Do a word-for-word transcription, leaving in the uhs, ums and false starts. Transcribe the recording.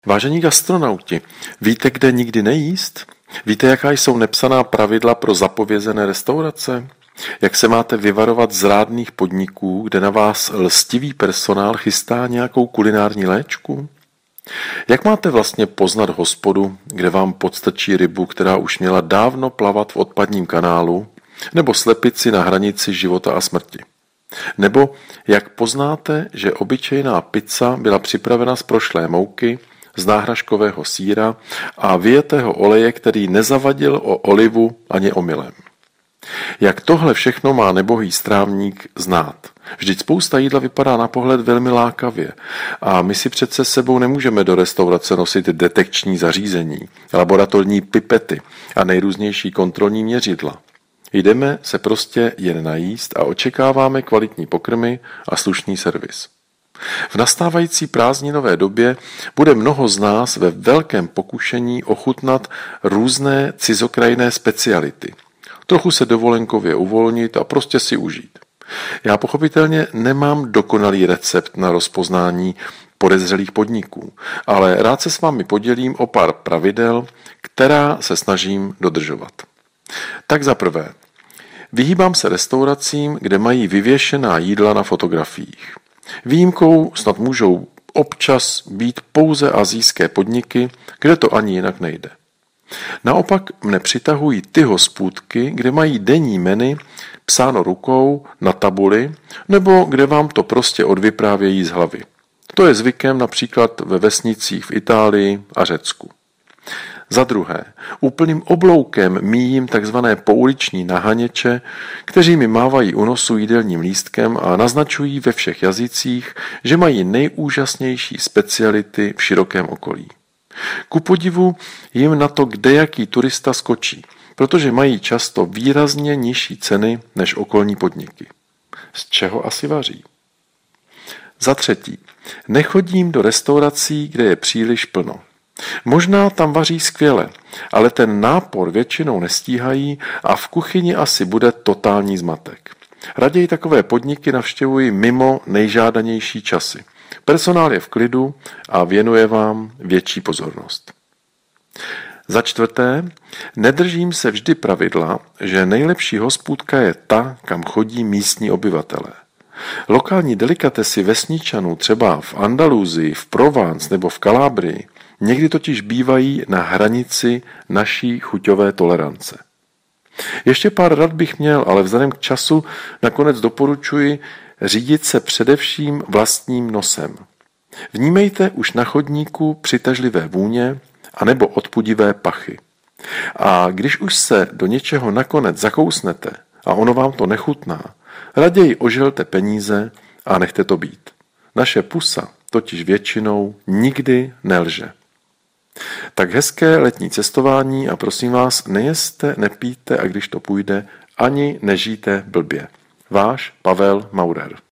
Vážení gastronauti, víte, kde nikdy nejíst? Víte, jaká jsou nepsaná pravidla pro zapovězené restaurace? Jak se máte vyvarovat zrádných podniků, kde na vás lstivý personál chystá nějakou kulinární léčku? Jak máte vlastně poznat hospodu, kde vám podstrčí rybu, která už měla dávno plavat v odpadním kanálu, nebo slepici na hranici života a smrti? Nebo jak poznáte, že obyčejná pizza byla připravena z prošlé mouky, z náhražkového sýra a vyjetého oleje, který nezavadil o olivu ani omylem? Jak tohle všechno má nebohý strávník znát? Vždyť spousta jídla vypadá na pohled velmi lákavě a my si přece sebou nemůžeme do restaurace nosit detekční zařízení, laboratorní pipety a nejrůznější kontrolní měřidla. Jdeme se prostě jen najíst a očekáváme kvalitní pokrmy a slušný servis. V nastávající prázdninové době bude mnoho z nás ve velkém pokušení ochutnat různé cizokrajné speciality. Trochu se dovolenkově uvolnit a prostě si užít. Já pochopitelně nemám dokonalý recept na rozpoznání podezřelých podniků, ale rád se s vámi podělím o pár pravidel, která se snažím dodržovat. Tak za prvé, vyhýbám se restauracím, kde mají vyvěšená jídla na fotografiích. Výjimkou snad můžou občas být pouze asijské podniky, kde to ani jinak nejde. Naopak mne přitahují ty hospůdky, kde mají denní menu psáno rukou na tabuli, nebo kde vám to prostě odvyprávějí z hlavy. To je zvykem například ve vesnicích v Itálii a Řecku. Za druhé, úplným obloukem míjím takzvané pouliční nahaněče, kteří mi mávají u nosu jídelním lístkem a naznačují ve všech jazycích, že mají nejúžasnější speciality v širokém okolí. Ku podivu jim na to kdejaký turista skočí, protože mají často výrazně nižší ceny než okolní podniky. Z čeho asi vaří? Za třetí, nechodím do restaurací, kde je příliš plno. Možná tam vaří skvěle, ale ten nápor většinou nestíhají a v kuchyni asi bude totální zmatek. Raději takové podniky navštěvuji mimo nejžádanější časy. Personál je v klidu a věnuje vám větší pozornost. Za čtvrté, nedržím se vždy pravidla, že nejlepší hospůdka je ta, kam chodí místní obyvatelé. Lokální delikatesy vesničanů třeba v Andaluzii, v Provence nebo v Kalábrii někdy totiž bývají na hranici naší chuťové tolerance. Ještě pár rad bych měl, ale vzhledem k času nakonec doporučuji řídit se především vlastním nosem. Vnímejte už na chodníku přitažlivé vůně anebo odpudivé pachy. A když už se do něčeho nakonec zakousnete a ono vám to nechutná, raději oželte peníze a nechte to být. Naše pusa totiž většinou nikdy nelže. Tak hezké letní cestování a prosím vás, nejeste, nepijte a když to půjde, ani nežijte blbě. Váš Pavel Maurer.